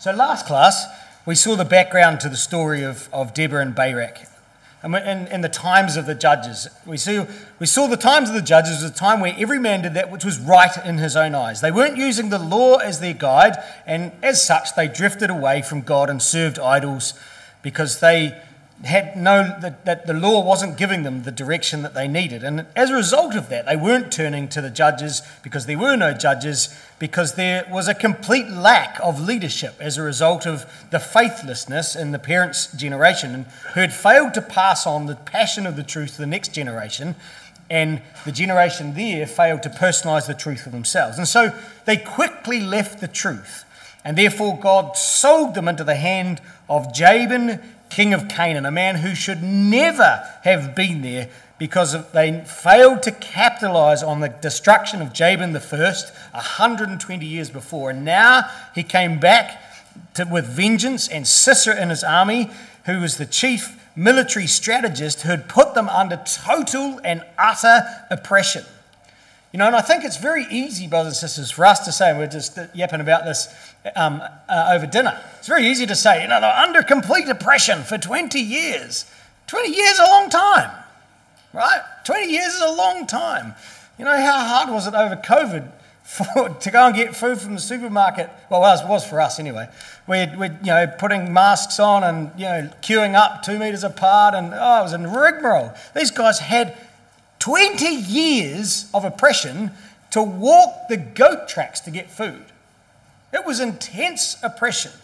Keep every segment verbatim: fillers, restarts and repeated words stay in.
So last class, we saw the background to the story of, of Deborah and Barak. And in, in the times of the judges, we, see, we saw the times of the judges was a time where every man did that which was right in his own eyes. They weren't using the law as their guide, and as such, they drifted away from God and served idols because they had known that, that the law wasn't giving them the direction that they needed. And as a result of that, they weren't turning to the judges because there were no judges, because there was a complete lack of leadership as a result of the faithlessness in the parents' generation, who had failed to pass on the passion of the truth to the next generation, and the generation there failed to personalise the truth for themselves. And so they quickly left the truth, and therefore God sold them into the hand of Jabin, king of Canaan, a man who should never have been there because of, they failed to capitalise on the destruction of Jabin the first one hundred twenty years before. And now he came back to, with vengeance, and Sisera in his army, who was the chief military strategist, who had put them under total and utter oppression. You know, and I think it's very easy, brothers and sisters, for us to say, and we're just yapping about this um, uh, over dinner. It's very easy to say, you know, they're under complete oppression for twenty years. twenty years is a long time, right? twenty years is a long time. You know, how hard was it over COVID for, to go and get food from the supermarket? Well, it was for us anyway. We're, we're, you know, putting masks on and, you know, queuing up two metres apart, and, oh, it was a rigmarole. These guys had twenty years of oppression to walk the goat tracks to get food. It was intense oppression.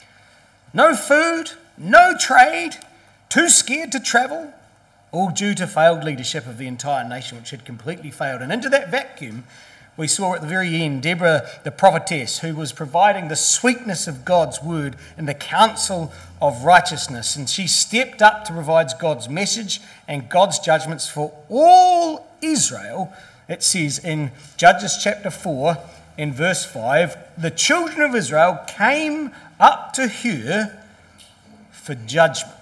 No food, no trade, too scared to travel, all due to failed leadership of the entire nation, which had completely failed. And into that vacuum, we saw at the very end Deborah, the prophetess, who was providing the sweetness of God's word and the counsel of righteousness. And she stepped up to provide God's message and God's judgments for all Israel. It says in Judges chapter four, in verse five, the children of Israel came up to her for judgment.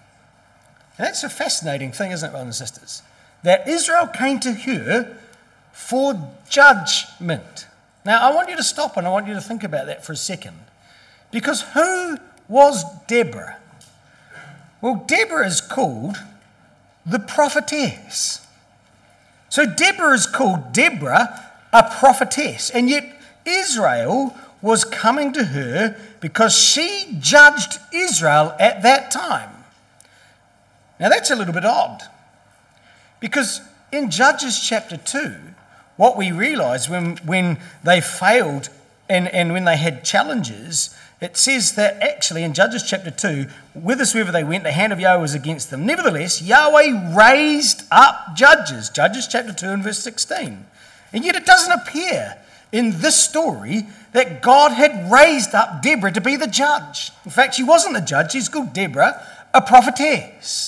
And that's a fascinating thing, isn't it, brothers and sisters? That Israel came to her for judgment. Now, I want you to stop and I want you to think about that for a second. Because who was Deborah? Well, Deborah is called the prophetess. So Deborah is called Deborah, a prophetess. And yet Israel was coming to her because she judged Israel at that time. Now, that's a little bit odd. Because in Judges chapter two, what we realise when, when they failed and, and when they had challenges, it says that actually in Judges chapter two, whithersoever they went, the hand of Yahweh was against them. Nevertheless, Yahweh raised up judges. Judges chapter two and verse sixteen. And yet it doesn't appear in this story that God had raised up Deborah to be the judge. In fact, she wasn't the judge. She's called Deborah, a prophetess.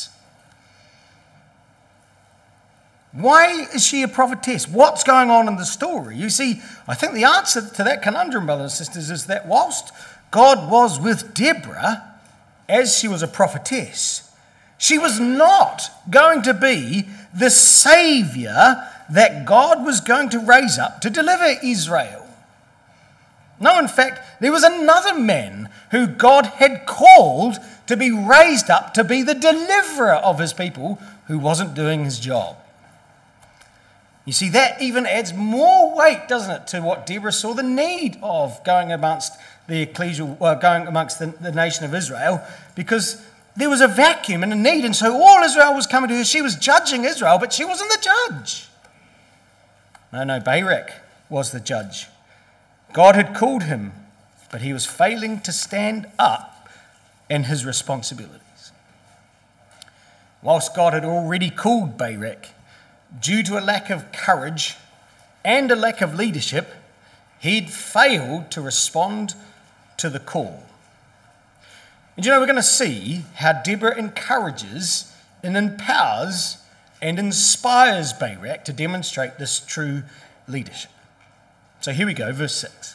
Why is she a prophetess? What's going on in the story? You see, I think the answer to that conundrum, brothers and sisters, is that whilst God was with Deborah as she was a prophetess, she was not going to be the saviour that God was going to raise up to deliver Israel. No, in fact, there was another man who God had called to be raised up to be the deliverer of his people, who wasn't doing his job. You see, that even adds more weight, doesn't it, to what Deborah saw the need of going amongst the ecclesial, well, going amongst the, the nation of Israel, because there was a vacuum and a need, and so all Israel was coming to her. She was judging Israel, but she wasn't the judge. No, no, Barak was the judge. God had called him, but he was failing to stand up in his responsibilities. Whilst God had already called Barak, due to a lack of courage and a lack of leadership, he'd failed to respond to the call. And you know, we're going to see how Deborah encourages and empowers and inspires Barak to demonstrate this true leadership. So here we go, verse six.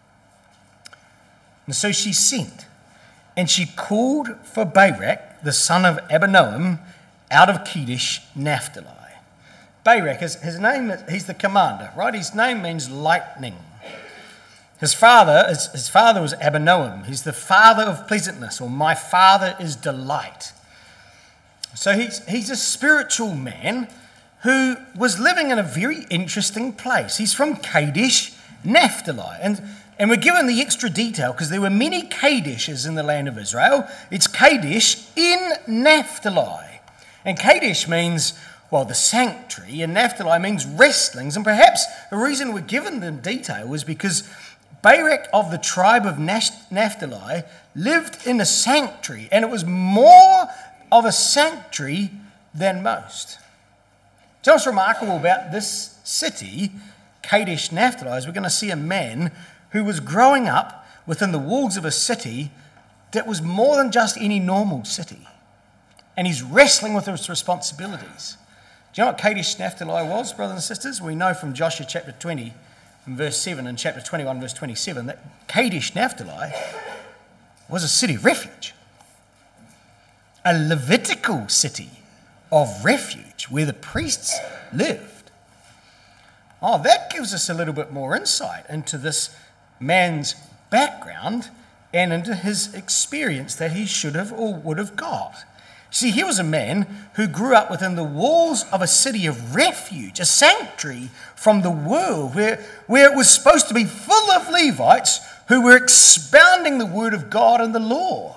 And so she sent, and she called for Barak, the son of Abinoam, out of Kedesh, Naphtali. Barak, his, his name, he's the commander, right? His name means lightning. His father, his, his father was Abinoam. He's the father of pleasantness, or my father is delight. So he's, he's a spiritual man who was living in a very interesting place. He's from Kadesh, Naphtali. And, and we're given the extra detail because there were many Kadeshes in the land of Israel. It's Kadesh in Naphtali. And Kadesh means, well, the sanctuary, and Naphtali means wrestlings. And perhaps the reason we're given the detail was because Barak of the tribe of Naphtali lived in a sanctuary, and it was more of a sanctuary than most. So what's remarkable about this city, Kadesh Naphtali, is we're going to see a man who was growing up within the walls of a city that was more than just any normal city. And he's wrestling with his responsibilities. Do you know what Kadesh Naphtali was, brothers and sisters? We know from Joshua chapter twenty and verse seven and chapter twenty-one verse twenty-seven that Kadesh Naphtali was a city of refuge. A Levitical city of refuge where the priests lived. Oh, that gives us a little bit more insight into this man's background and into his experience that he should have or would have got. See, he was a man who grew up within the walls of a city of refuge, a sanctuary from the world, where, where it was supposed to be full of Levites who were expounding the word of God and the law.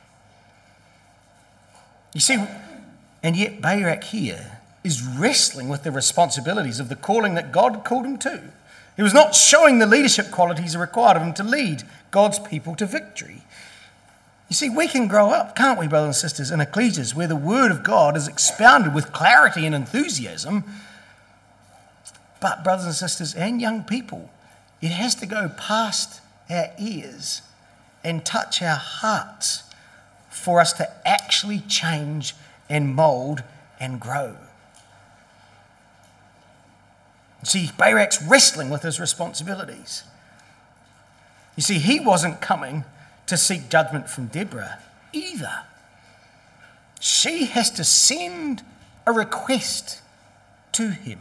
You see, and yet Barak here is wrestling with the responsibilities of the calling that God called him to. He was not showing the leadership qualities required of him to lead God's people to victory. You see, we can grow up, can't we, brothers and sisters, in ecclesias where the word of God is expounded with clarity and enthusiasm. But, brothers and sisters, and young people, it has to go past our ears and touch our hearts for us to actually change and mould and grow. See, Barak's wrestling with his responsibilities. You see, he wasn't coming to seek judgment from Deborah either. She has to send a request to him.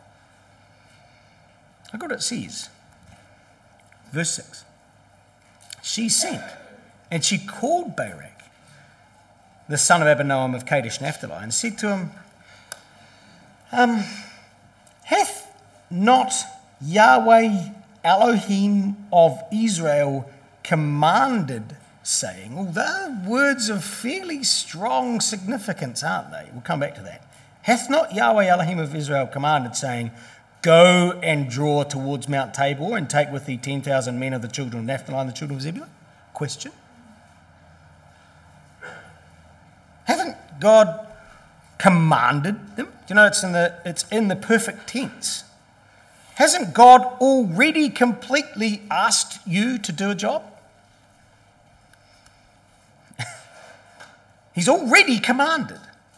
Look what it says. Verse six. She sent, and she called Barak, the son of Abinoam of Kadesh Naphtali, and said to him, um, hath not Yahweh Elohim of Israel commanded, saying, well, they're words of fairly strong significance, aren't they? We'll come back to that. Hath not Yahweh Elohim of Israel commanded, saying, go and draw towards Mount Tabor and take with thee ten thousand men of the children of Naphtali and the children of Zebulun? Question. Haven't God commanded them? You know, it's in the it's in the perfect tense. Hasn't God already completely asked you to do a job? He's already commanded.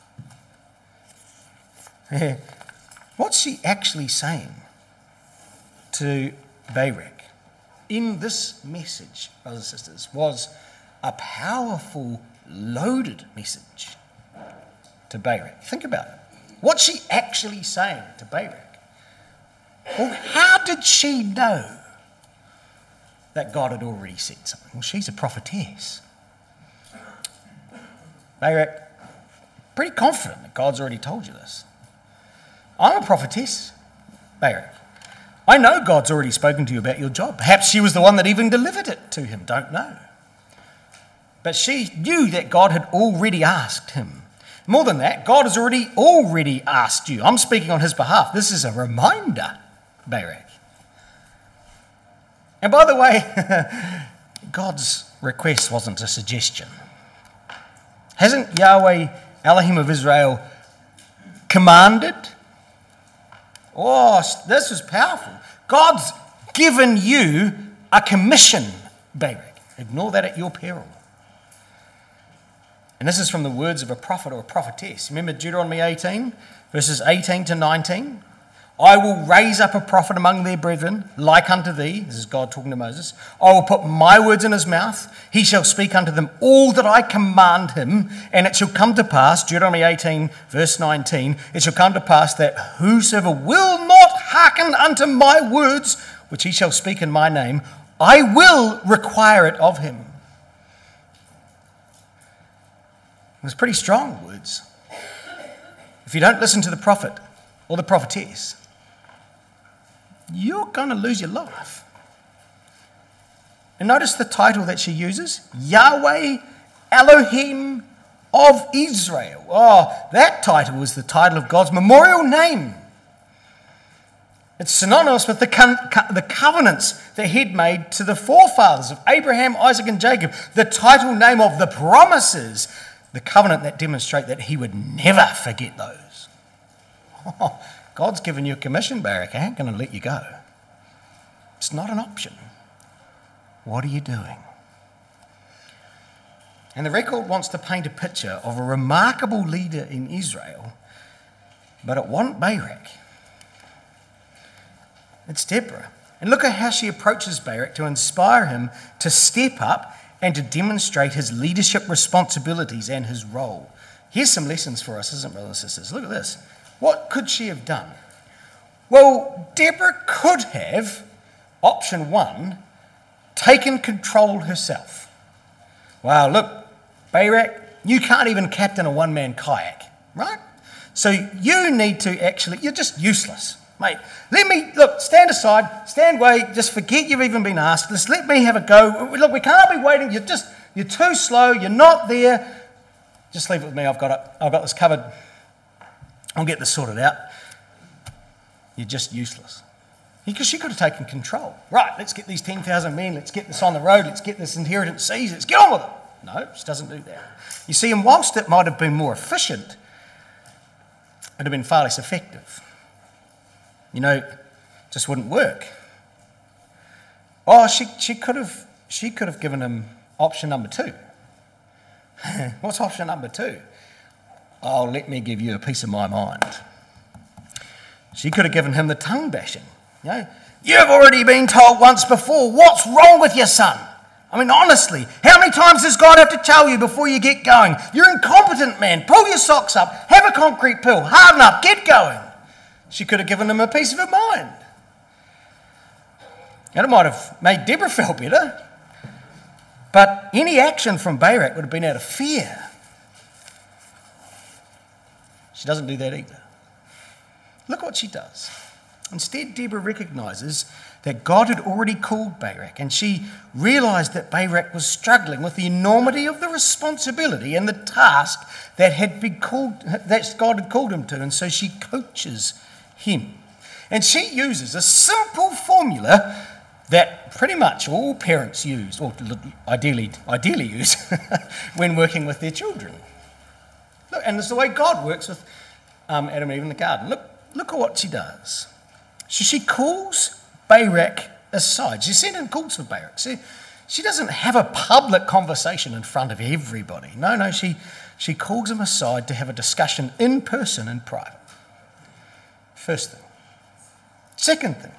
What's she actually saying to Barak in this message, brothers and sisters, was a powerful, loaded message to Barak. Think about it. What's she actually saying to Barak? Well, how did she know that God had already said something? Well, she's a prophetess. Barak, pretty confident that God's already told you this. I'm a prophetess, Barak. I know God's already spoken to you about your job. Perhaps she was the one that even delivered it to him. Don't know. But she knew that God had already asked him. More than that, God has already already asked you. I'm speaking on his behalf. This is a reminder, Barak. And by the way, God's request wasn't a suggestion. Hasn't Yahweh Elohim of Israel commanded? Oh, this was powerful. God's given you a commission, Barak. Ignore that at your peril. And this is from the words of a prophet or a prophetess. Remember Deuteronomy eighteen, verses eighteen to nineteen? I will raise up a prophet among their brethren, like unto thee. This is God talking to Moses. I will put my words in his mouth. He shall speak unto them all that I command him. And it shall come to pass, Deuteronomy eighteen, verse nineteen, it shall come to pass that whosoever will not hearken unto my words, which he shall speak in my name, I will require it of him. It was pretty strong words. If you don't listen to the prophet or the prophetess, you're going to lose your life. And notice the title that she uses, Yahweh Elohim of Israel. Oh, that title was the title of God's memorial name. It's synonymous with the, co- co- the covenants that he'd made to the forefathers of Abraham, Isaac, and Jacob. The title name of the promises, the covenant that demonstrate that he would never forget those. Oh, God's given you a commission, Barak. I ain't going to let you go. It's not an option. What are you doing? And the record wants to paint a picture of a remarkable leader in Israel, but it wasn't Barak. It's Deborah. And look at how she approaches Barak to inspire him to step up and to demonstrate his leadership responsibilities and his role. Here's some lessons for us, isn't it, brothers and sisters? Look at this. What could she have done? Well, Deborah could have, option one, taken control herself. Wow, look, Barak, you can't even captain a one-man kayak, right? So you need to actually, you're just useless. Mate, let me, look, stand aside, stand away, just forget you've even been asked. Just let me have a go. Look, we can't be waiting. You're just, you're too slow. You're not there. Just leave it with me. I've got it. I've got this covered. I'll get this sorted out. You're just useless. Because she could have taken control. Right, let's get these ten thousand men. Let's get this on the road. Let's get this inheritance seized. Let's get on with it. No, she doesn't do that. You see, and whilst it might have been more efficient, it would have been far less effective. You know, just wouldn't work. Oh, she she could have she could have given him option number two. What's option number two? Oh, let me give you a piece of my mind. She could have given him the tongue bashing. You know, you've already been told once before. What's wrong with your son? I mean, honestly, how many times does God have to tell you before you get going? You're incompetent, man. Pull your socks up. Have a concrete pill. Harden up. Get going. She could have given him a piece of her mind. And it might have made Deborah feel better. But any action from Barak would have been out of fear. She doesn't do that either. Look what she does. Instead, Deborah recognises that God had already called Barak, and she realised that Barak was struggling with the enormity of the responsibility and the task that had been called, that God had called him to, and so she coaches him. And she uses a simple formula that pretty much all parents use, or ideally, ideally use, when working with their children. Look, and it's the way God works with um, Adam and Eve in the garden. Look, look at what she does. So she calls Barak aside. She sent in calls for Barak. See, she doesn't have a public conversation in front of everybody. No, no, she, she calls him aside to have a discussion in person, in private. First thing. Second thing.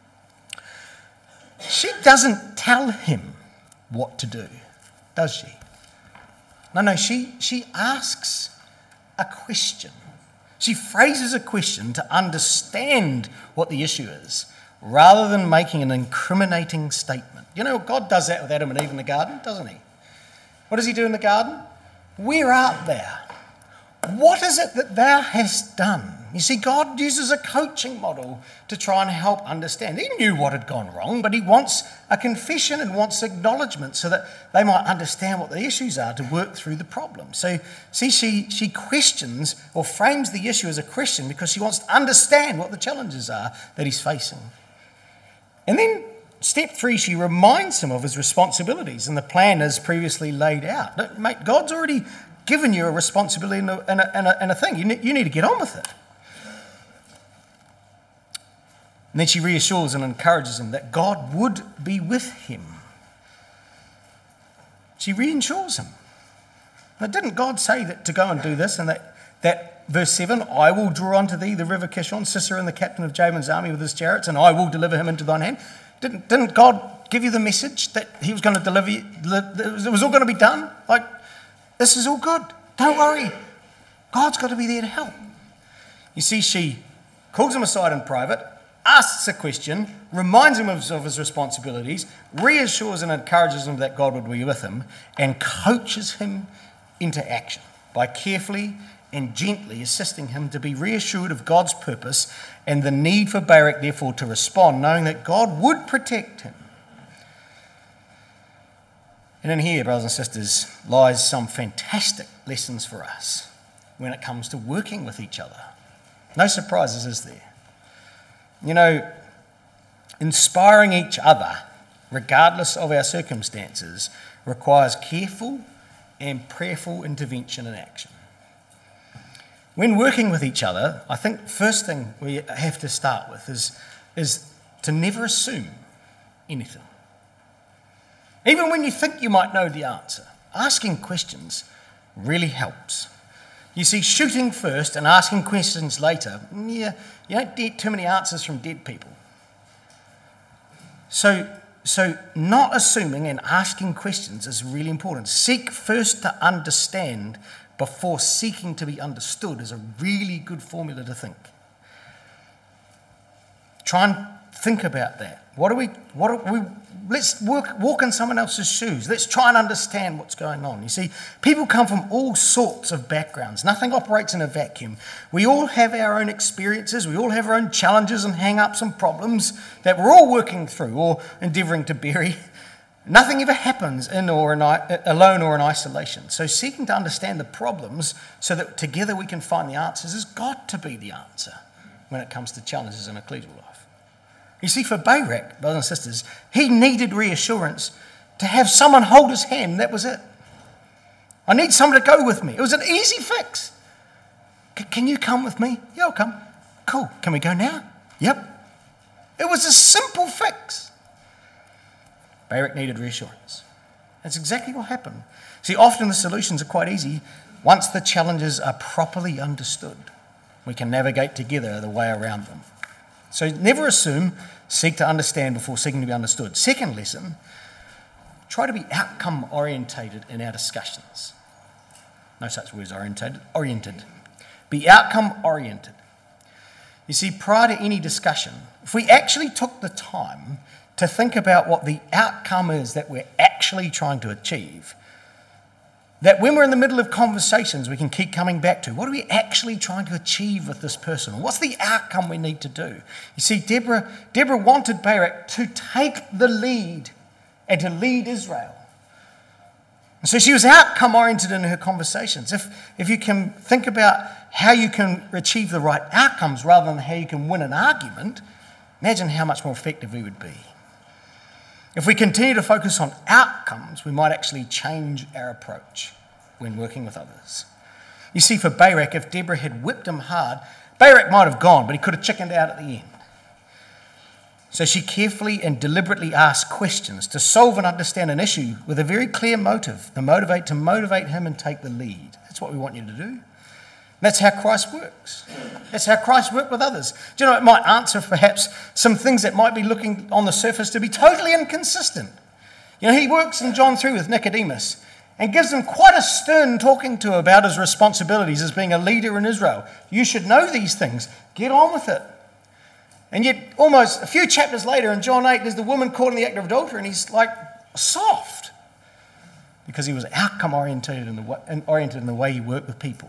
She doesn't tell him what to do, does she? No, no, she, she asks a question. She phrases a question to understand what the issue is, rather than making an incriminating statement. You know, God does that with Adam and Eve in the garden, doesn't he? What does he do in the garden? Where art thou? What is it that thou hast done? You see, God uses a coaching model to try and help understand. He knew what had gone wrong, but he wants a confession and wants acknowledgement so that they might understand what the issues are to work through the problem. So, see, she, she questions or frames the issue as a question because she wants to understand what the challenges are that he's facing. And then step three, she reminds him of his responsibilities and the plan as previously laid out. Look, mate, God's already given you a responsibility and a, and a, and a, and a thing. You need, you need to get on with it. And then she reassures and encourages him that God would be with him. She reassures him. Now, didn't God say that to go and do this? And that, that verse seven, I will draw unto thee the river Kishon, Sisera and the captain of Jabin's army with his chariots, and I will deliver him into thine hand. Didn't, didn't God give you the message that he was going to deliver you? It was all going to be done? Like, this is all good. Don't worry. God's got to be there to help. You see, she calls him aside in private, asks a question, reminds him of, of his responsibilities, reassures and encourages him that God would be with him, and coaches him into action by carefully and gently assisting him to be reassured of God's purpose and the need for Barak, therefore, to respond, knowing that God would protect him. And in here, brothers and sisters, lies some fantastic lessons for us when it comes to working with each other. No surprises, is there? You know, inspiring each other, regardless of our circumstances, requires careful and prayerful intervention and action. When working with each other, I think the first thing we have to start with is, is to never assume anything. Even when you think you might know the answer, asking questions really helps. You see, shooting first and asking questions later, yeah, you don't get too many answers from dead people. So, so not assuming and asking questions is really important. Seek first to understand before seeking to be understood is a really good formula to think. Try and think about that. What are we, what are we, let's work, walk in someone else's shoes. Let's try and understand what's going on. You see, people come from all sorts of backgrounds. Nothing operates in a vacuum. We all have our own experiences. We all have our own challenges and hang-ups and problems that we're all working through or endeavouring to bury. Nothing ever happens in or in, alone or in isolation. So seeking to understand the problems so that together we can find the answers has got to be the answer when it comes to challenges in ecclesial life. You see, for Barak, brothers and sisters, he needed reassurance to have someone hold his hand. That was it. I need someone to go with me. It was an easy fix. C- can you come with me? Yeah, I'll come. Cool. Can we go now? Yep. It was a simple fix. Barak needed reassurance. That's exactly what happened. See, often the solutions are quite easy once the challenges are properly understood. We can navigate together the way around them. So never assume, seek to understand before seeking to be understood. Second lesson, try to be outcome orientated in our discussions. No such word as orientated, oriented. Be outcome oriented. You see, prior to any discussion, if we actually took the time to think about what the outcome is that we're actually trying to achieve, that when we're in the middle of conversations, we can keep coming back to, what are we actually trying to achieve with this person? What's the outcome we need to do? You see, Deborah, Deborah wanted Barak to take the lead and to lead Israel. And so she was outcome-oriented in her conversations. If, if you can think about how you can achieve the right outcomes rather than how you can win an argument, imagine how much more effective we would be. If we continue to focus on outcomes, we might actually change our approach when working with others. You see, for Barak, if Deborah had whipped him hard, Barak might have gone, but he could have chickened out at the end. So she carefully and deliberately asked questions to solve and understand an issue with a very clear motive, the motivate to motivate him and take the lead. That's what we want you to do. That's how Christ works. That's how Christ worked with others. Do you know, it might answer perhaps some things that might be looking on the surface to be totally inconsistent. You know, he works in John three with Nicodemus and gives him quite a stern talking to about his responsibilities as being a leader in Israel. You should know these things. Get on with it. And yet, almost a few chapters later in John eight, there's the woman caught in the act of adultery, and he's like soft because he was outcome oriented in the way, oriented in the way he worked with people.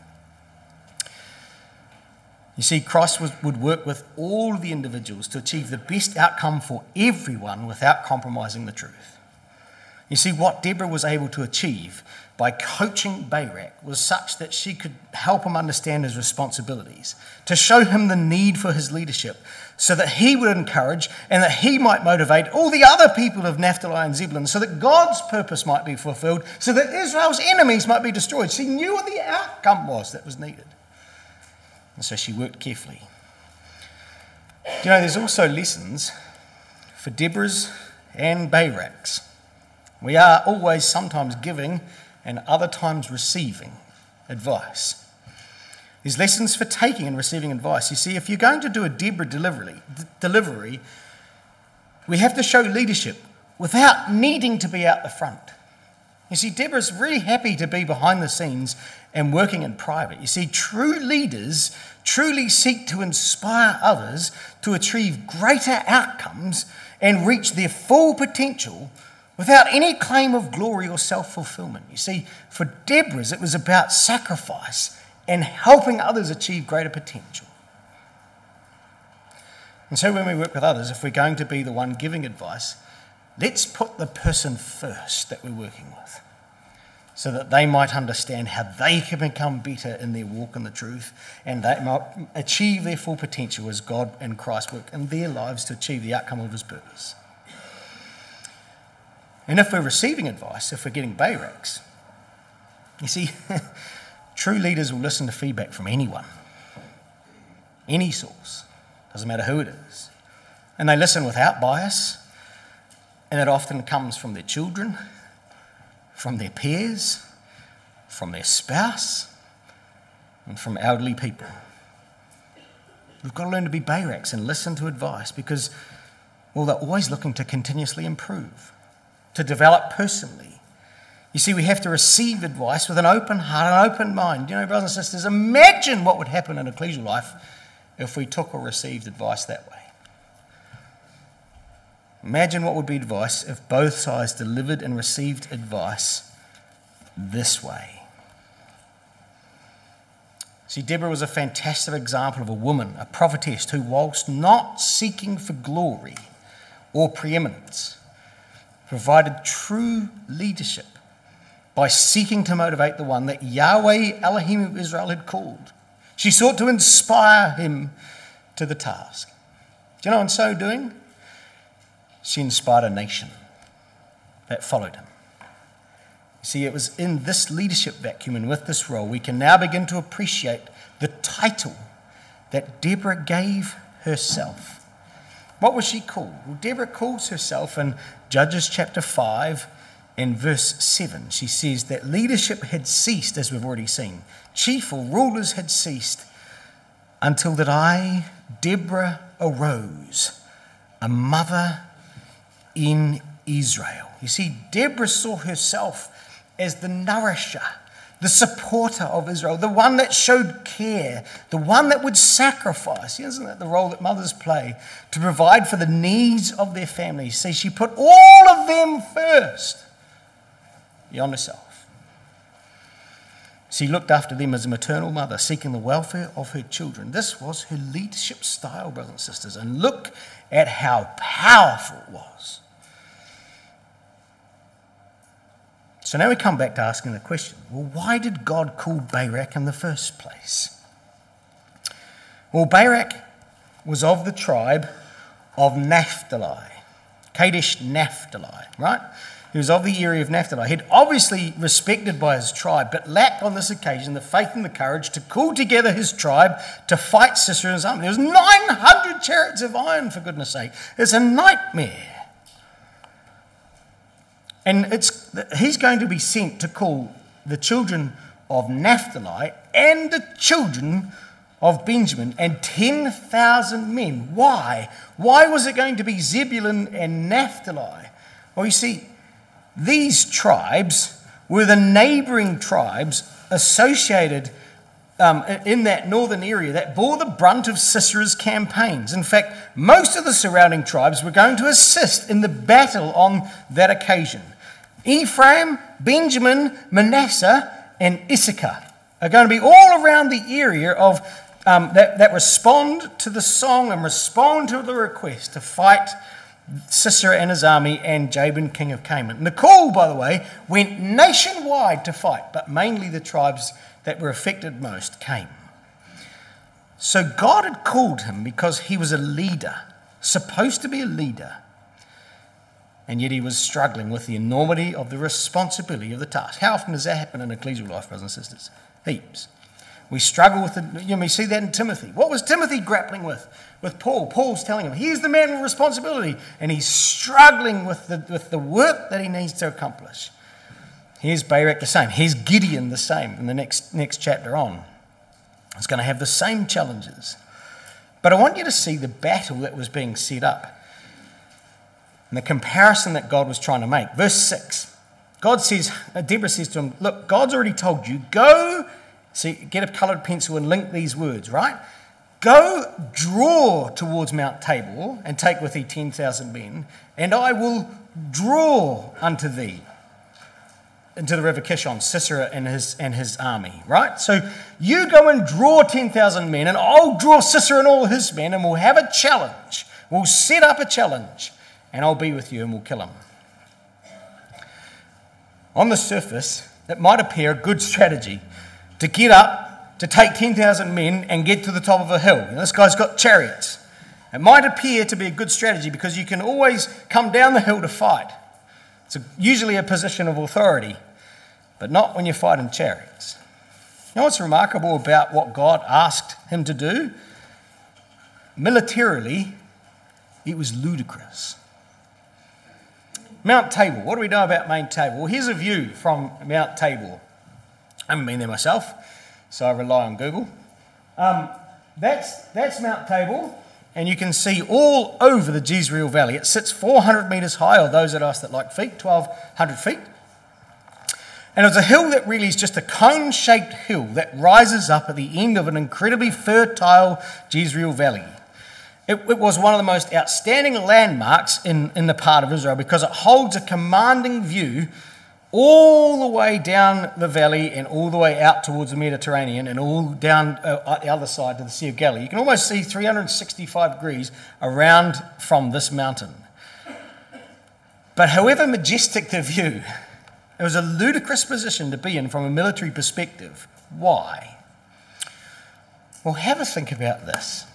You see, Christ was, would work with all the individuals to achieve the best outcome for everyone without compromising the truth. You see, what Deborah was able to achieve by coaching Barak was such that she could help him understand his responsibilities, to show him the need for his leadership, so that he would encourage and that he might motivate all the other people of Naphtali and Zebulun, so that God's purpose might be fulfilled, so that Israel's enemies might be destroyed. She knew what the outcome was that was needed. And so she worked carefully. You know, there's also lessons for Deborah's and Barak's. We are always sometimes giving and other times receiving advice. There's lessons for taking and receiving advice. You see, if you're going to do a Deborah delivery, d- delivery, we have to show leadership without needing to be out the front. You see, Deborah's really happy to be behind the scenes and working in private. You see, true leaders truly seek to inspire others to achieve greater outcomes and reach their full potential without any claim of glory or self-fulfillment. You see, for Deborah's, it was about sacrifice and helping others achieve greater potential. And so when we work with others, if we're going to be the one giving advice, let's put the person first that we're working with, so that they might understand how they can become better in their walk in the truth and they might achieve their full potential as God and Christ work in their lives to achieve the outcome of his purpose. And if we're receiving advice, if we're getting Bayraks, you see, true leaders will listen to feedback from anyone, any source, doesn't matter who it is. And they listen without bias, and it often comes from their children, from their peers, from their spouse, and from elderly people. We've got to learn to be Bayraks and listen to advice because, well, they're always looking to continuously improve, to develop personally. You see, we have to receive advice with an open heart, an open mind. You know, brothers and sisters, imagine what would happen in ecclesial life if we took or received advice that way. Imagine what would be advice if both sides delivered and received advice this way. See, Deborah was a fantastic example of a woman, a prophetess, who, whilst not seeking for glory or preeminence, provided true leadership by seeking to motivate the one that Yahweh Elohim of Israel had called. She sought to inspire him to the task. Do you know, in so doing, she inspired a nation that followed him. You see, it was in this leadership vacuum and with this role we can now begin to appreciate the title that Deborah gave herself. What was she called? Well, Deborah calls herself in Judges chapter five and verse seven. She says that leadership had ceased, as we've already seen. Chief or rulers had ceased until that I, Deborah, arose, a mother in Israel. You see, Deborah saw herself as the nourisher, the supporter of Israel, the one that showed care, the one that would sacrifice. Isn't that the role that mothers play to provide for the needs of their families? See, she put all of them first beyond herself. She looked after them as a maternal mother, seeking the welfare of her children. This was her leadership style, brothers and sisters. And look at how powerful it was. So now we come back to asking the question, well, why did God call Bayrak in the first place? Well, Bayrak was of the tribe of Naphtali, Kadesh Naphtali, right? He was of the area of Naphtali. He'd obviously respected by his tribe, but lacked on this occasion the faith and the courage to call together his tribe to fight Sisera's army. There was nine hundred chariots of iron, for goodness sake. It's a nightmare. And it's he's going to be sent to call the children of Naphtali and the children of Benjamin and ten thousand men. Why? Why was it going to be Zebulun and Naphtali? Well, you see, these tribes were the neighbouring tribes associated um, in that northern area that bore the brunt of Sisera's campaigns. In fact, most of the surrounding tribes were going to assist in the battle on that occasion. Ephraim, Benjamin, Manasseh, and Issachar are going to be all around the area of um, that, that respond to the song and respond to the request to fight Sisera and his army and Jabin, king of Canaan. And the call, by the way, went nationwide to fight, but mainly the tribes that were affected most came. So God had called him because he was a leader, supposed to be a leader, and yet he was struggling with the enormity of the responsibility of the task. How often does that happen in ecclesial life, brothers and sisters? Heaps. We struggle with it. You know, we see that in Timothy. What was Timothy grappling with? With Paul. Paul's telling him, he's the man with responsibility, and he's struggling with the, with the work that he needs to accomplish. Here's Bayrak the same. Here's Gideon the same in the next, next chapter on. It's going to have the same challenges. But I want you to see the battle that was being set up and the comparison that God was trying to make. Verse six. God says, Deborah says to him, look, God's already told you, go, see, get a coloured pencil and link these words, right? Go draw towards Mount Tabor and take with thee ten thousand men, and I will draw unto thee into the river Kishon, Sisera and his and his army, right? So you go and draw ten thousand men, and I'll draw Sisera and all his men, and we'll have a challenge. We'll set up a challenge, and I'll be with you, and we'll kill him. On the surface, it might appear a good strategy to get up, to take ten thousand men and get to the top of a hill. You know, this guy's got chariots. It might appear to be a good strategy because you can always come down the hill to fight. It's a, usually a position of authority, but not when you fight in chariots. You know what's remarkable about what God asked him to do? Militarily, it was ludicrous. Mount Tabor. What do we know about Mount Tabor? Well, here's a view from Mount Tabor. I haven't been there myself, so I rely on Google. Um, that's, that's Mount Tabor, and you can see all over the Jezreel Valley. It sits four hundred metres high, or those of us that like feet, twelve hundred feet. And it's a hill that really is just a cone-shaped hill that rises up at the end of an incredibly fertile Jezreel Valley. It, it was one of the most outstanding landmarks in, in the part of Israel because it holds a commanding view all the way down the valley and all the way out towards the Mediterranean and all down uh, the other side to the Sea of Galilee. You can almost see three hundred sixty-five degrees around from this mountain. But however majestic the view, it was a ludicrous position to be in from a military perspective. Why? Well, have a think about this.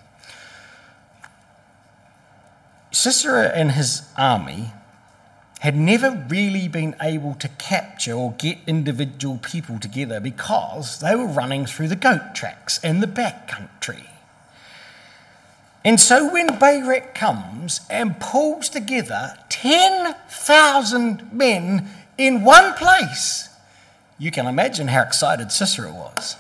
Sisera and his army had never really been able to capture or get individual people together because they were running through the goat tracks in the back country. And so when Barak comes and pulls together ten thousand men in one place, you can imagine how excited Sisera was.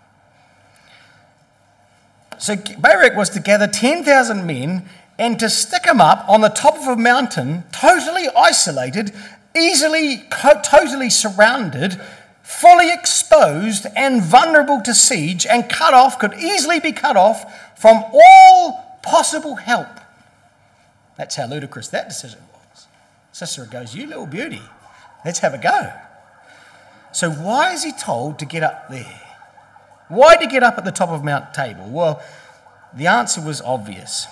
So Barak was to gather ten thousand men and to stick them up on the top of a mountain, totally isolated, easily, co- totally surrounded, fully exposed and vulnerable to siege and cut off, could easily be cut off from all possible help. That's how ludicrous that decision was. Sisera goes, you little beauty, let's have a go. So why is he told to get up there? Why to get up at the top of Mount Tabor? Well, the answer was obvious.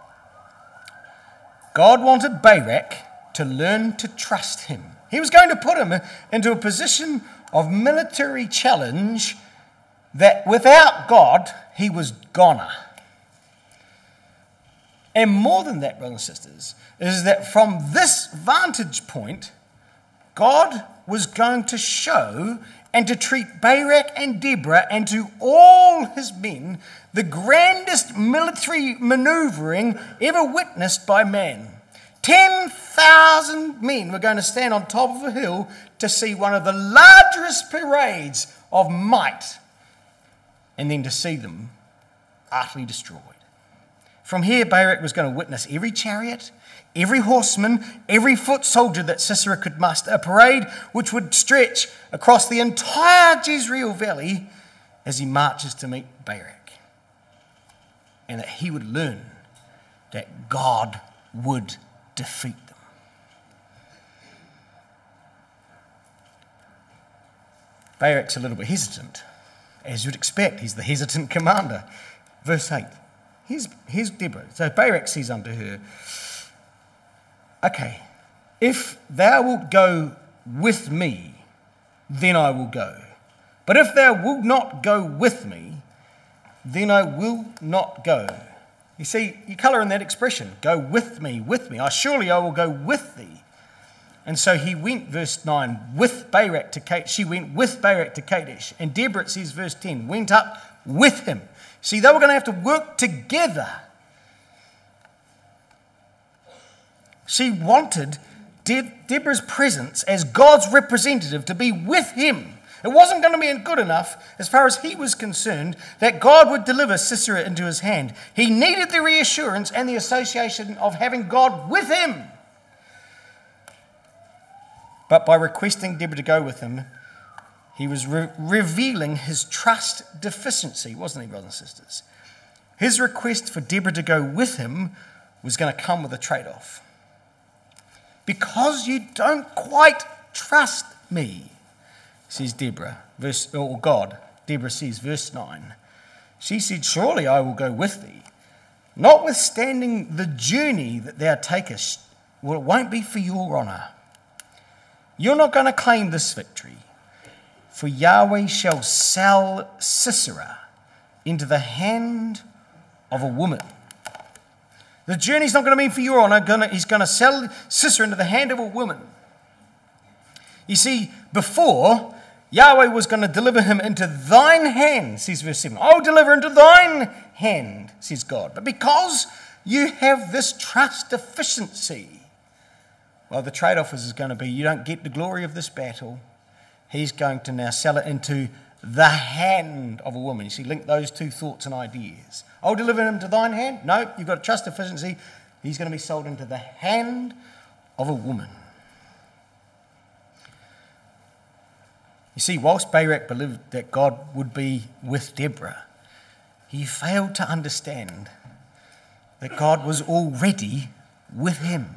God wanted Barak to learn to trust him. He was going to put him into a position of military challenge that without God, he was goner. And more than that, brothers and sisters, is that from this vantage point, God was going to show and to treat Barak and Deborah and to all his men the grandest military manoeuvring ever witnessed by man. ten thousand men were going to stand on top of a hill to see one of the largest parades of might and then to see them utterly destroyed. From here, Barak was going to witness every chariot, every horseman, every foot soldier that Sisera could muster, a parade which would stretch across the entire Jezreel Valley as he marches to meet Barak. And that he would learn that God would defeat them. Barak's a little bit hesitant, as you'd expect. He's the hesitant commander. Verse eight. Here's, here's Deborah. So Barak says unto her, okay, if thou wilt go with me, then I will go. But if thou wilt not go with me, then I will not go. You see, you colour in that expression, go with me, with me. I surely I will go with thee. And so he went, verse nine, with Barak to Kadesh. She went with Barak to Kadesh. And Deborah, it says, verse ten, went up with him. See, they were going to have to work together. She wanted De- Deborah's presence as God's representative to be with him. It wasn't going to be good enough, as far as he was concerned, that God would deliver Sisera into his hand. He needed the reassurance and the association of having God with him. But by requesting Deborah to go with him, he was re- revealing his trust deficiency, wasn't he, brothers and sisters? His request for Deborah to go with him was going to come with a trade-off. Because you don't quite trust me, says Deborah, verse, or God. Deborah says, verse nine, she said, surely I will go with thee, notwithstanding the journey that thou takest, well, it won't be for your honour. You're not going to claim this victory, for Yahweh shall sell Sisera into the hand of a woman. The journey's not going to be for your honour. He's going to sell Sisera into the hand of a woman. You see, before, Yahweh was going to deliver him into thine hand, says verse seven. I'll deliver into thine hand, says God. But because you have this trust deficiency, well, the trade-off is going to be you don't get the glory of this battle. He's going to now sell it into the hand of a woman. You see, link those two thoughts and ideas. I'll deliver him to thine hand. No, you've got a trust deficiency. He's going to be sold into the hand of a woman. You see, whilst Barak believed that God would be with Deborah, he failed to understand that God was already with him.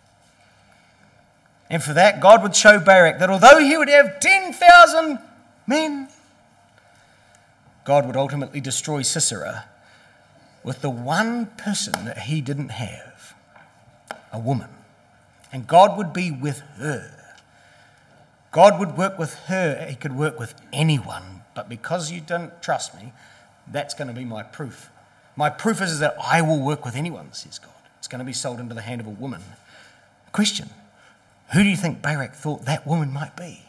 And for that, God would show Barak that although he would have ten thousand men, God would ultimately destroy Sisera with the one person that he didn't have, a woman. And God would be with her. God would work with her. He could work with anyone. But because you don't trust me, that's going to be my proof. My proof is that I will work with anyone, says God. It's going to be sold into the hand of a woman. Question. Who do you think Barak thought that woman might be?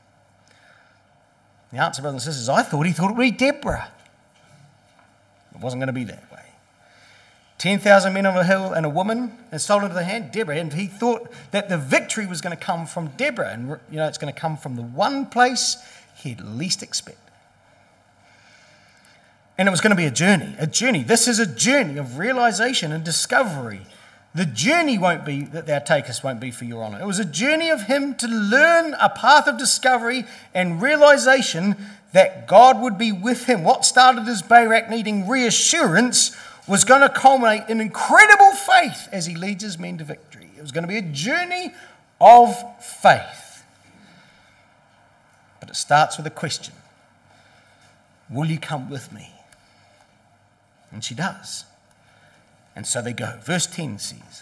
The answer, brothers and sisters, I thought he thought it would be Deborah. It wasn't going to be that way. ten thousand men on a hill and a woman and sold into the hand, Deborah. And he thought that the victory was going to come from Deborah. And, you know, it's going to come from the one place he'd least expect. And it was going to be a journey, a journey. This is a journey of realization and discovery. The journey won't be that thou takest won't be for your honour. It was a journey of him to learn a path of discovery and realization that God would be with him. What started as Barak needing reassurance was going to culminate in incredible faith as he leads his men to victory. It was going to be a journey of faith. But it starts with a question. Will you come with me? And she does. And so they go. Verse ten says,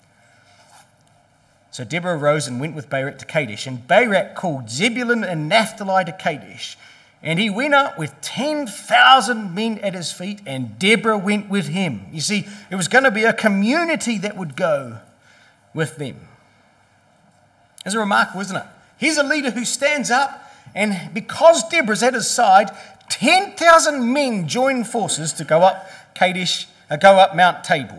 so Deborah arose and went with Barak to Kadesh. And Barak called Zebulun and Naphtali to Kadesh. And he went up with ten thousand men at his feet, and Deborah went with him. You see, it was going to be a community that would go with them. It's remarkable, isn't it? Here's a leader who stands up, and because Deborah's at his side, ten thousand men join forces to go up Kadesh, uh, go up Mount Tabor.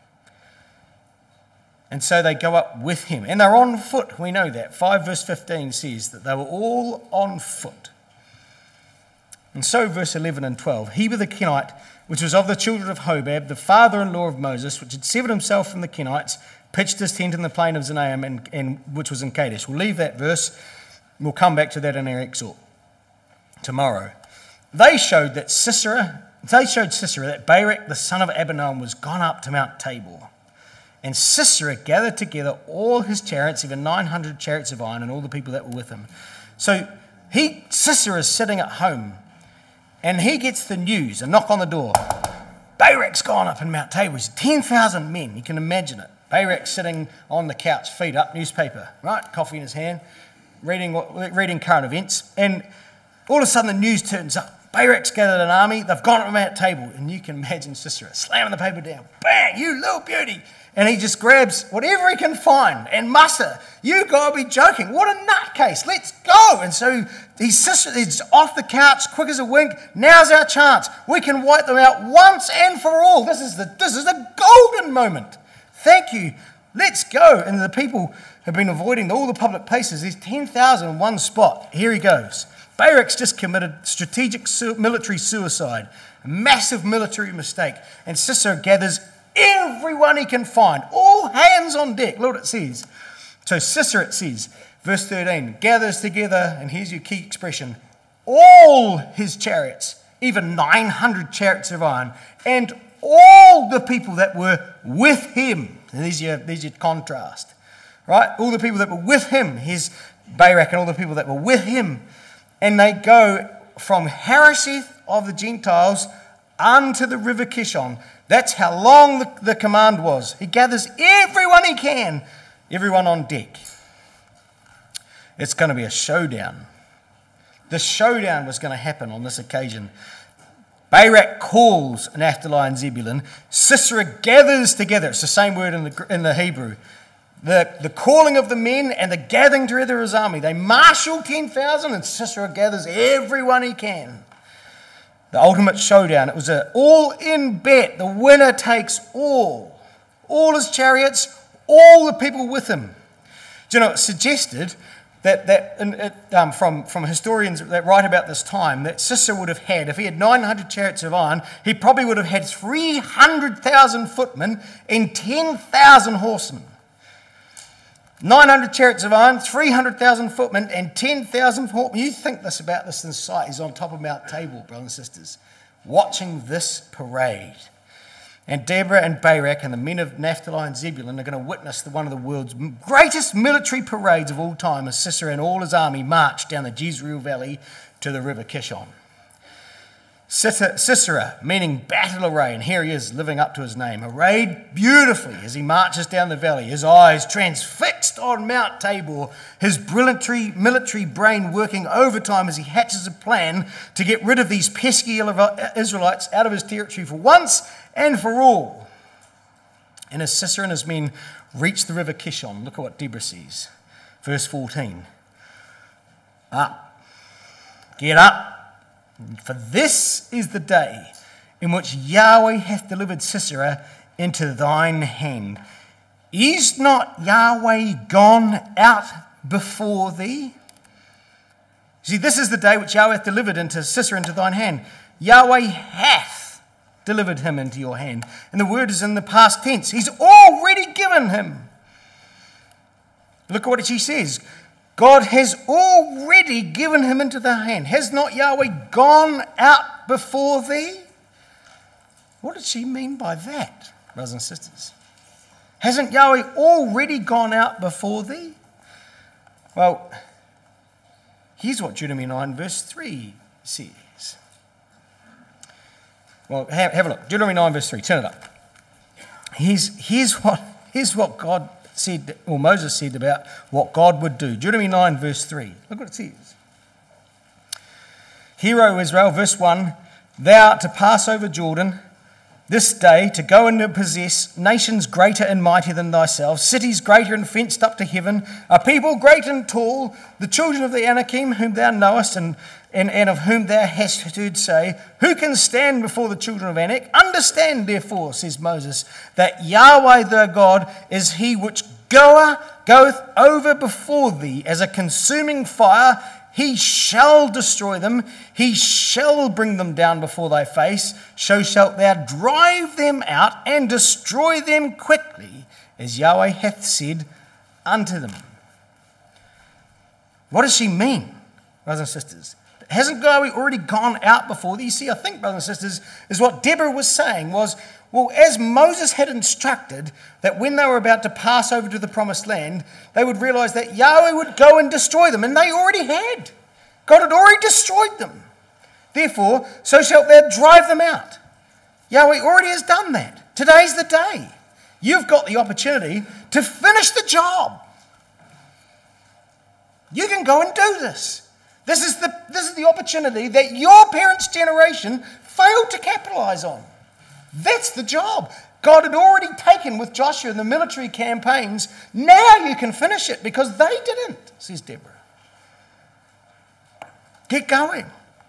And so they go up with him. And they're on foot, we know that. five verse fifteen says that they were all on foot. And so verse eleven and twelve, Heber the Kenite, which was of the children of Hobab, the father-in-law of Moses, which had severed himself from the Kenites, pitched his tent in the plain of Zanaim, and, and, which was in Kadesh. We'll leave that verse. We'll come back to that in our exhort tomorrow. They showed that Sisera, they showed Sisera that Barak, the son of Abinoam, was gone up to Mount Tabor. And Sisera gathered together all his chariots, even nine hundred chariots of iron, and all the people that were with him. So he, Sisera is sitting at home, and he gets the news, a knock on the door. Barak's gone up in Mount Tabor. He's ten thousand men. You can imagine it. Barak sitting on the couch, feet up, newspaper, right? Coffee in his hand, reading reading current events. And all of a sudden the news turns up. Barak's gathered an army. They've gone up to Mount Tabor. And you can imagine Sisera slamming the paper down. Bang, you little beauty. And he just grabs whatever he can find and muster. You gotta be joking. What a nutcase. Let's go. And so he's, he's off the couch, quick as a wink. Now's our chance. We can wipe them out once and for all. This is the this is the golden moment. Thank you. Let's go. And the people have been avoiding all the public places. There's ten thousand in one spot. Here he goes. Barak's just committed strategic su- military suicide. A massive military mistake. And Sisera gathers everyone he can find. All hands on deck. Look what it says. So Sisera, it says, Verse thirteen, gathers together, and here's your key expression, all his chariots, even nine hundred chariots of iron, and all the people that were with him. And there's your, there's your contrast, right? All the people that were with him, his Barak and all the people that were with him. And they go from Harosheth of the Gentiles unto the river Kishon. That's how long the, the command was. He gathers everyone he can, everyone on deck. It's going to be a showdown. The showdown was going to happen on this occasion. Barak calls Naphtali and Zebulun. Sisera gathers together. It's the same word in the, in the Hebrew. The, the calling of the men and the gathering together of his army. They marshal ten thousand and Sisera gathers everyone he can. The ultimate showdown. It was an all-in bet. The winner takes all. All his chariots, all the people with him. Do you know, it's suggested that, that it, um, from, from historians that write about this time, that Sisera would have had, if he had nine hundred chariots of iron, he probably would have had three hundred thousand footmen and ten thousand horsemen. nine hundred chariots of iron, three hundred thousand footmen, and ten thousand horsemen. You think this about this in sight. He's on top of Mount Tabor, brothers and sisters, watching this parade. And Deborah and Barak and the men of Naphtali and Zebulun are going to witness the, one of the world's greatest military parades of all time as Sisera and all his army march down the Jezreel Valley to the river Kishon. Sisera, meaning battle array, and here he is living up to his name, arrayed beautifully as he marches down the valley, his eyes transfixed on Mount Tabor, his brilliantary military brain working overtime as he hatches a plan to get rid of these pesky Israelites out of his territory for once and for all. And as Sisera and his men reach the river Kishon, look at what Deborah says. Verse fourteen. Up. Get up. For this is the day in which Yahweh hath delivered Sisera into thine hand. Is not Yahweh gone out before thee? See, this is the day which Yahweh hath delivered into Sisera into thine hand. Yahweh hath delivered him into your hand. And the word is in the past tense. He's already given him. Look at what she says. God has already given him into the hand. Has not Yahweh gone out before thee? What did she mean by that, brothers and sisters? Hasn't Yahweh already gone out before thee? Well, here's what Deuteronomy nine verse three says. Well, have, have a look. Deuteronomy nine verse three, turn it up. Here's, here's, what, here's what God said, or Moses said about what God would do. Deuteronomy nine verse three. Look what it says. Hear, O Israel, verse one, thou art to pass over Jordan this day to go and to possess nations greater and mightier than thyself, cities greater and fenced up to heaven, a people great and tall, the children of the Anakim whom thou knowest and, and, and of whom thou hast heard say, who can stand before the children of Anak? Understand therefore, says Moses, that Yahweh their God is he which goeth, goeth over before thee as a consuming fire. He shall destroy them. He shall bring them down before thy face. So shalt thou drive them out and destroy them quickly, as Yahweh hath said unto them. What does she mean, brothers and sisters? Hasn't Yahweh already gone out before thee? You see, I think, brothers and sisters, is what Deborah was saying was, well, as Moses had instructed that when they were about to pass over to the promised land, they would realize that Yahweh would go and destroy them, and they already had. God had already destroyed them. Therefore, so shalt thou drive them out. Yahweh already has done that. Today's the day. You've got the opportunity to finish the job. You can go and do this. This is the, this is the opportunity that your parents' generation failed to capitalize on. That's the job. God had already taken with Joshua in the military campaigns. Now you can finish it because they didn't, says Deborah. Get going.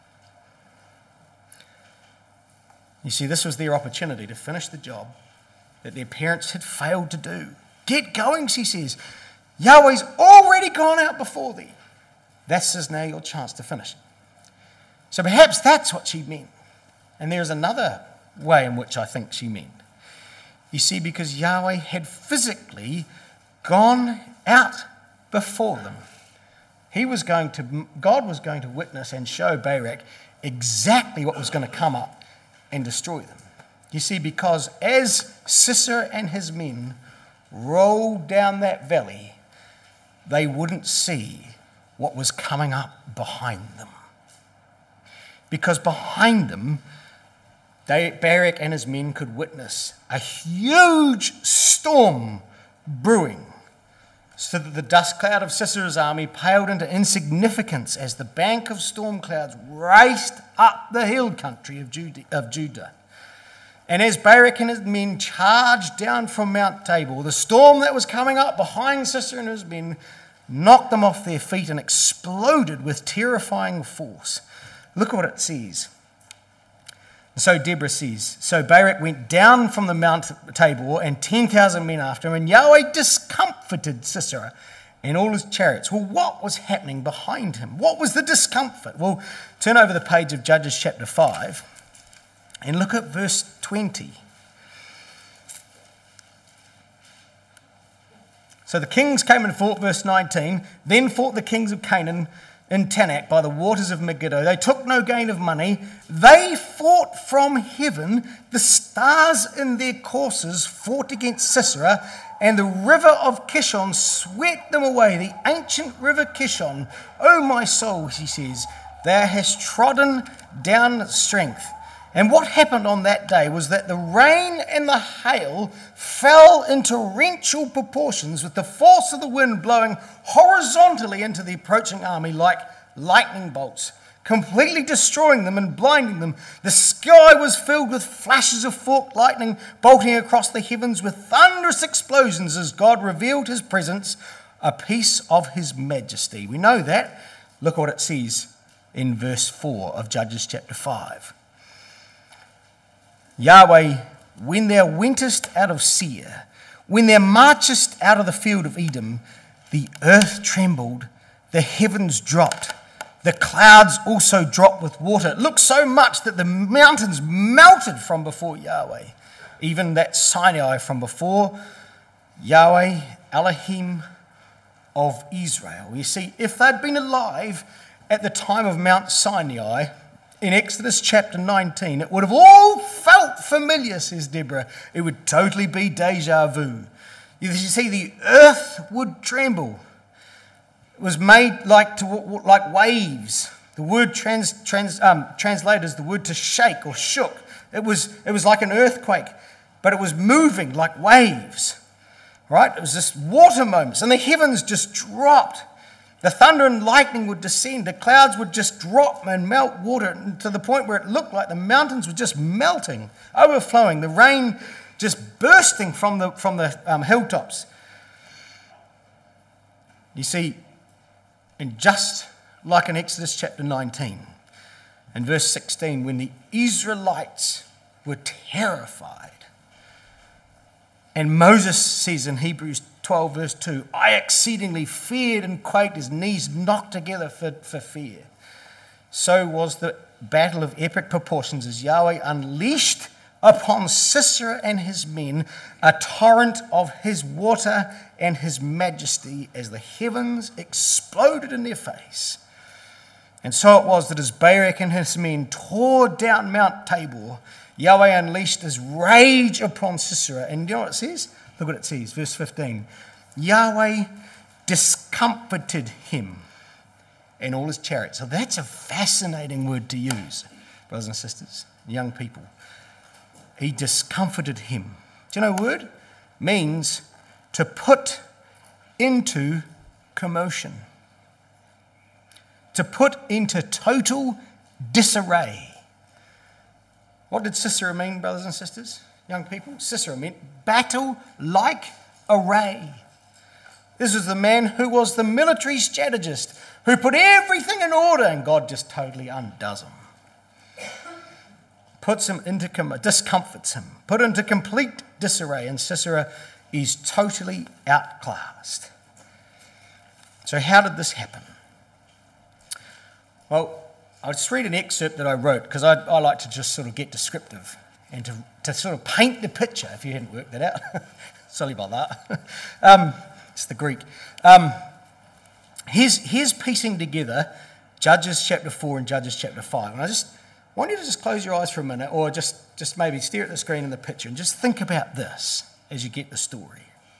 You see, this was their opportunity to finish the job that their parents had failed to do. Get going, she says. Yahweh's already gone out before thee. This is now your chance to finish it. So perhaps that's what she meant. And there's another way in which I think she meant. You see, because Yahweh had physically gone out before them. he was going to, God was going to witness and show Barak exactly what was going to come up and destroy them. You see, because as Sisera and his men rolled down that valley, they wouldn't see what was coming up behind them. Because behind them, they, Barak and his men could witness a huge storm brewing, so that the dust cloud of Sisera's army paled into insignificance as the bank of storm clouds raced up the hill country of Judah. Of Judah. And as Barak and his men charged down from Mount Tabor, the storm that was coming up behind Sisera and his men knocked them off their feet and exploded with terrifying force. Look at what it says. So Deborah says, so Barak went down from the Mount Tabor and ten thousand men after him, and Yahweh discomfited Sisera and all his chariots. Well, what was happening behind him? What was the discomfort? Well, turn over the page of Judges chapter five and look at verse twenty. So the kings came and fought, verse nineteen, then fought the kings of Canaan in Tanakh by the waters of Megiddo. They took no gain of money. They fought from heaven. The stars in their courses fought against Sisera, and the river of Kishon swept them away. The ancient river Kishon, O my soul, he says, thou hast trodden down strength. And what happened on that day was that the rain and the hail fell in torrential proportions, with the force of the wind blowing horizontally into the approaching army like lightning bolts, completely destroying them and blinding them. The sky was filled with flashes of forked lightning bolting across the heavens with thunderous explosions as God revealed his presence, a piece of his majesty. We know that. Look what it says in verse four of Judges chapter five. Yahweh, when thou wentest out of Seir, when thou marchest out of the field of Edom, the earth trembled, the heavens dropped, the clouds also dropped with water. It looked so much that the mountains melted from before Yahweh, even that Sinai from before Yahweh, Elohim of Israel. You see, if they'd been alive at the time of Mount Sinai, in Exodus chapter nineteen, it would have all felt familiar, says Deborah. It would totally be deja vu. You see, the earth would tremble. It was made like to, like waves. The word trans, trans, um, translated as the word to shake or shook. It was, it was like an earthquake, but it was moving like waves. Right? It was just water moments, and the heavens just dropped. The thunder and lightning would descend. The clouds would just drop and melt water to the point where it looked like the mountains were just melting, overflowing. The rain just bursting from the, from the um, hilltops. You see, and just like in Exodus chapter nineteen and verse sixteen, when the Israelites were terrified, and Moses says in Hebrews twelve verse two, I exceedingly feared and quaked, his knees knocked together for, for fear. So was the battle of epic proportions as Yahweh unleashed upon Sisera and his men a torrent of his water and his majesty as the heavens exploded in their face. And so it was that as Barak and his men tore down Mount Tabor, Yahweh unleashed his rage upon Sisera. And you know what it says? Look what it says, verse fifteen. Yahweh discomfited him and all his chariots. So that's a fascinating word to use, brothers and sisters, young people. He discomfited him. Do you know the word? Means to put into commotion. To put into total disarray. What did Sisera mean, brothers and sisters? Young people, Sisera meant battle-like array. This was the man who was the military strategist, who put everything in order, and God just totally undoes him. Puts him into, discomforts him, put into complete disarray, and Sisera is totally outclassed. So how did this happen? Well, I'll just read an excerpt that I wrote, because I, I like to just sort of get descriptive and to, to sort of paint the picture, if you hadn't worked that out. Sorry about that. um, it's the Greek. Um, here's, here's piecing together Judges chapter four and Judges chapter five. And I just want you to just close your eyes for a minute, or just, just maybe stare at the screen in the picture and just think about this as you get the story.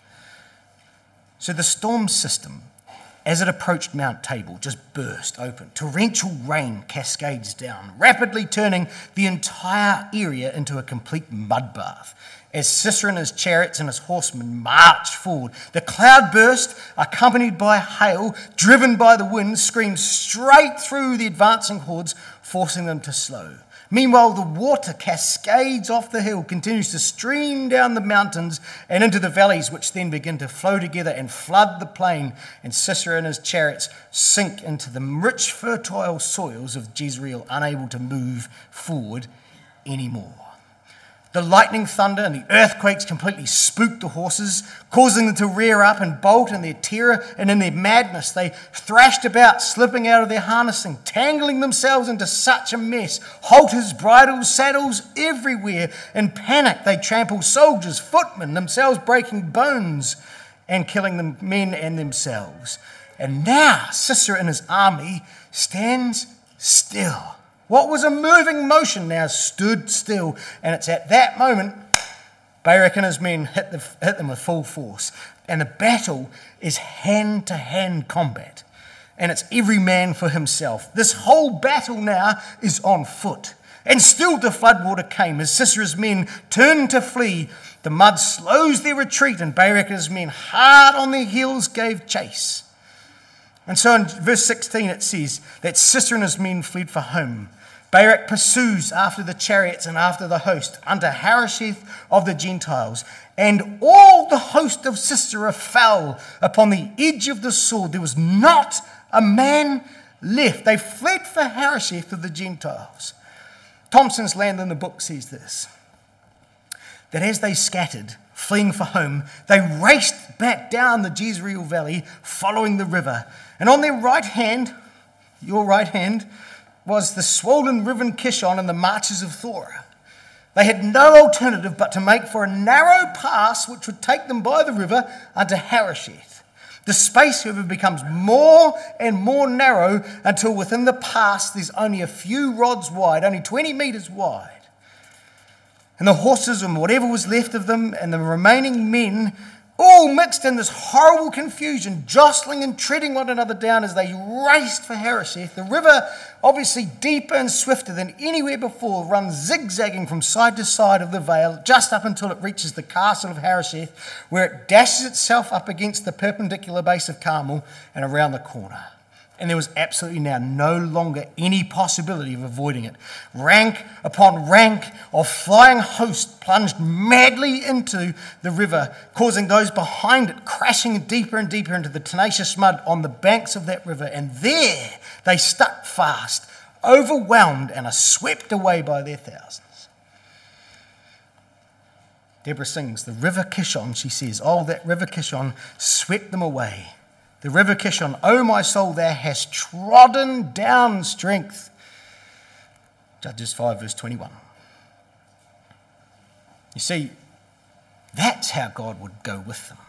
So the storm system, as it approached Mount Tabor, just burst open. Torrential rain cascades down, rapidly turning the entire area into a complete mud bath. As Sisera and his chariots and his horsemen marched forward, the cloud burst, accompanied by hail, driven by the wind, screamed straight through the advancing hordes, forcing them to slow. Meanwhile, the water cascades off the hill, continues to stream down the mountains and into the valleys, which then begin to flow together and flood the plain, and Sisera and his chariots sink into the rich, fertile soils of Jezreel, unable to move forward anymore. The lightning thunder and the earthquakes completely spooked the horses, causing them to rear up and bolt in their terror, and in their madness they thrashed about, slipping out of their harnessing, tangling themselves into such a mess. Halters, bridles, saddles, everywhere. In panic they trampled soldiers, footmen, themselves breaking bones and killing the men and themselves. And now Sisera and his army stands still. What was a moving motion now stood still, and it's at that moment Barak and his men hit, the, hit them with full force. And the battle is hand-to-hand combat, and it's every man for himself. This whole battle now is on foot. And still the floodwater came. As Sisera's men turned to flee, the mud slows their retreat, and Barak and his men, hard on their heels, gave chase. And so in verse sixteen it says that Sisera and his men fled for home. Barak pursues after the chariots and after the host unto Harosheth of the Gentiles. And all the host of Sisera fell upon the edge of the sword. There was not a man left. They fled for Harosheth of the Gentiles. Thompson's Land in the book says this, that as they scattered, fleeing for home, they raced back down the Jezreel valley, following the river. And on their right hand, your right hand, was the swollen river Kishon and the marches of Thora. They had no alternative but to make for a narrow pass which would take them by the river unto Harosheth. The space, however, becomes more and more narrow until within the pass there's only a few rods wide, only twenty metres wide. And the horses and whatever was left of them and the remaining men all mixed in this horrible confusion, jostling and treading one another down as they raced for Harosheth. The river, obviously deeper and swifter than anywhere before, runs zigzagging from side to side of the vale, just up until it reaches the castle of Harosheth, where it dashes itself up against the perpendicular base of Carmel and around the corner. And there was absolutely now no longer any possibility of avoiding it. Rank upon rank of flying hosts plunged madly into the river, causing those behind it crashing deeper and deeper into the tenacious mud on the banks of that river. And there they stuck fast, overwhelmed, and are swept away by their thousands. Deborah sings, the river Kishon, she says, oh, that river Kishon swept them away. The river Kishon, O my soul, thou hast trodden down strength. Judges five, verse twenty-one. You see, that's how God would go with them.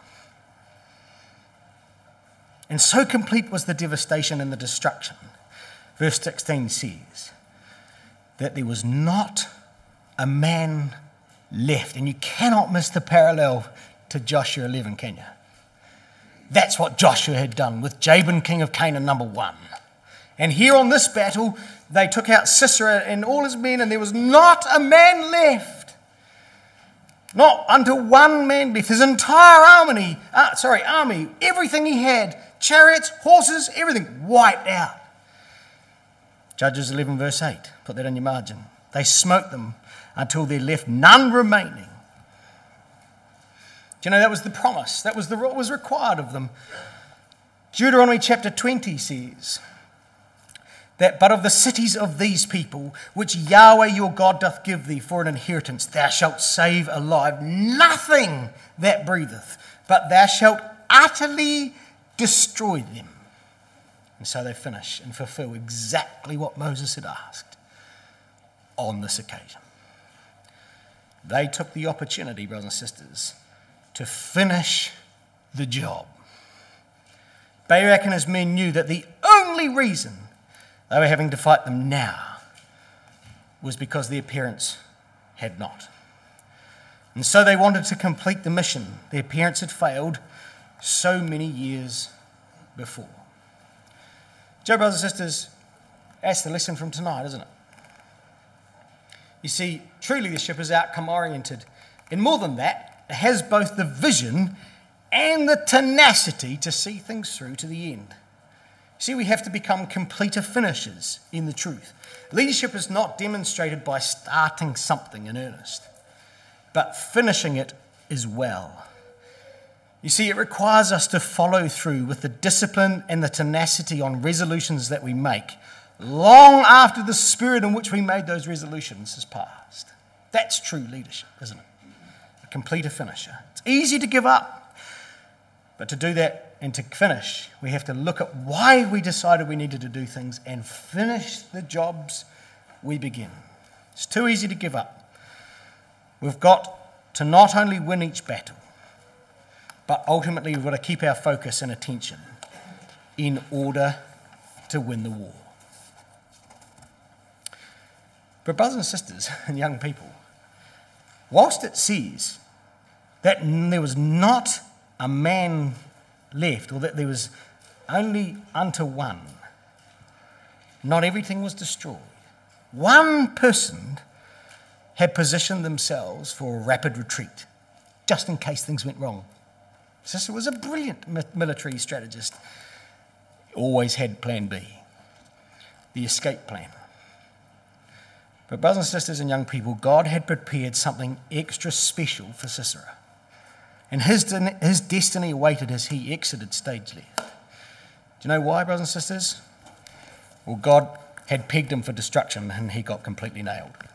And so complete was the devastation and the destruction. Verse sixteen says that there was not a man left. And you cannot miss the parallel to Joshua eleven, can you? That's what Joshua had done with Jabin, king of Canaan, number one. And here on this battle, they took out Sisera and all his men, and there was not a man left. Not unto one man left. His entire army, uh, sorry, army, everything he had, chariots, horses, everything, wiped out. Judges eleven, verse eight, put that on your margin. They smote them until there left none remaining. Do you know that was the promise? That was the, what was required of them. Deuteronomy chapter twenty says that, but of the cities of these people, which Yahweh your God doth give thee for an inheritance, thou shalt save alive nothing that breatheth, but thou shalt utterly destroy them. And so they finish and fulfill exactly what Moses had asked on this occasion. They took the opportunity, brothers and sisters, to finish the job. Barak and his men knew that the only reason they were having to fight them now was because their parents had not. And so they wanted to complete the mission their parents had failed so many years before. Joe, brothers and sisters, that's the lesson from tonight, isn't it? You see, true leadership is outcome-oriented. And more than that, it has both the vision and the tenacity to see things through to the end. See, we have to become completer finishers in the truth. Leadership is not demonstrated by starting something in earnest, but finishing it as well. You see, it requires us to follow through with the discipline and the tenacity on resolutions that we make, long after the spirit in which we made those resolutions has passed. That's true leadership, isn't it? A completer finisher. It's easy to give up, but to do that and to finish, we have to look at why we decided we needed to do things and finish the jobs we begin. It's too easy to give up. We've got to not only win each battle, but ultimately we've got to keep our focus and attention in order to win the war. But brothers and sisters and young people, whilst it says that there was not a man left, or that there was only unto one, not everything was destroyed. One person had positioned themselves for a rapid retreat, just in case things went wrong. Sister was a brilliant military strategist. Always had plan B, the escape plan. But brothers and sisters and young people, God had prepared something extra special for Sisera. And his, his destiny awaited as he exited stage left. Do you know why, brothers and sisters? Well, God had pegged him for destruction and he got completely nailed.